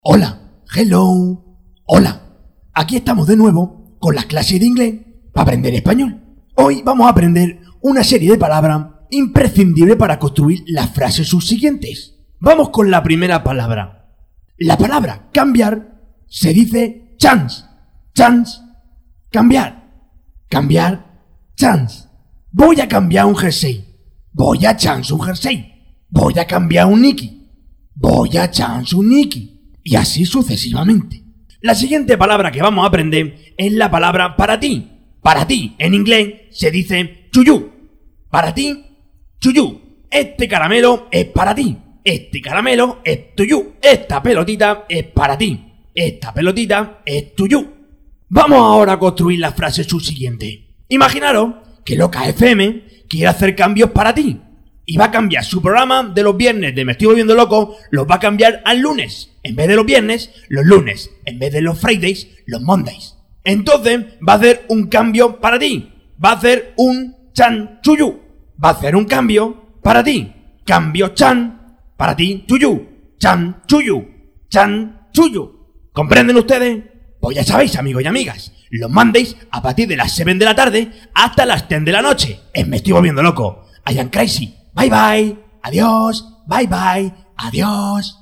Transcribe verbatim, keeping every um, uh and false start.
Hola, hello, hola. Aquí estamos de nuevo con las clases de inglés para aprender español. Hoy vamos a aprender una serie de palabras imprescindibles para construir las frases subsiguientes. Vamos con la primera palabra. La palabra cambiar se dice chance, chance, cambiar, cambiar, chance. Voy a cambiar un jersey, voy a chance un jersey, voy a cambiar un Nike, voy a chance un Nike. Y así sucesivamente. La siguiente palabra que vamos a aprender es la palabra para ti. Para ti, en inglés, se dice to you. Para ti, to you. Este caramelo es para ti. Este caramelo es to you. Esta pelotita es para ti. Esta pelotita es to you. Vamos ahora a construir la frase subsiguiente. Imaginaros que Loca F M quiere hacer cambios para ti. Y va a cambiar su programa de los viernes de Me Estoy Volviendo Loco, los va a cambiar al lunes. En vez de los viernes, los lunes. En vez de los Fridays, los Mondays. Entonces, va a hacer un cambio para ti. Va a hacer un chan chuyu. Va a hacer un cambio para ti. Cambio chan para ti chuyu. Chan chuyu. Chan chuyu. ¿Comprenden ustedes? Pues ya sabéis, amigos y amigas. Los Mondays a partir de las siete de la tarde hasta las diez de la noche. En Me Estoy Volviendo Loco. I am crazy. Bye bye, adiós, bye bye, adiós.